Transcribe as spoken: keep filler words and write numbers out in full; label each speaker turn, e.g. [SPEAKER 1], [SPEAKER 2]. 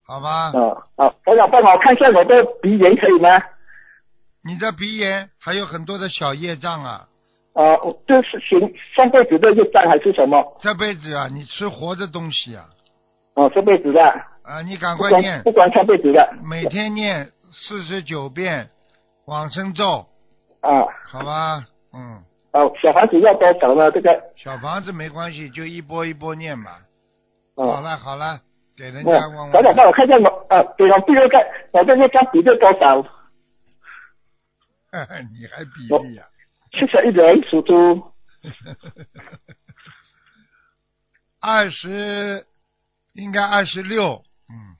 [SPEAKER 1] 好吧？
[SPEAKER 2] 哦哦，台长帮我看一下我的鼻炎可以吗？
[SPEAKER 1] 你的鼻炎还有很多的小业障啊，
[SPEAKER 2] 啊，这是行上辈子的业障还是什么？
[SPEAKER 1] 这辈子啊，你吃活的东西啊，
[SPEAKER 2] 哦，这辈子的。
[SPEAKER 1] 啊，你赶
[SPEAKER 2] 不管
[SPEAKER 1] 快念，
[SPEAKER 2] 不管上辈子的。
[SPEAKER 1] 每天念四十九遍往生咒，
[SPEAKER 2] 啊。
[SPEAKER 1] 好吧？嗯，
[SPEAKER 2] 哦，小房子要多少呢？这个。
[SPEAKER 1] 小房子没关系，就一波一波念吧。
[SPEAKER 2] 哦。
[SPEAKER 1] 好了好了，给人
[SPEAKER 2] 哦
[SPEAKER 1] 家问问。
[SPEAKER 2] 台长帮我看一下我呃，对了，第二个我这个张比例多少？
[SPEAKER 1] 你还比例呀、
[SPEAKER 2] 七十一人属猪。
[SPEAKER 1] 二十，应该二十六，嗯。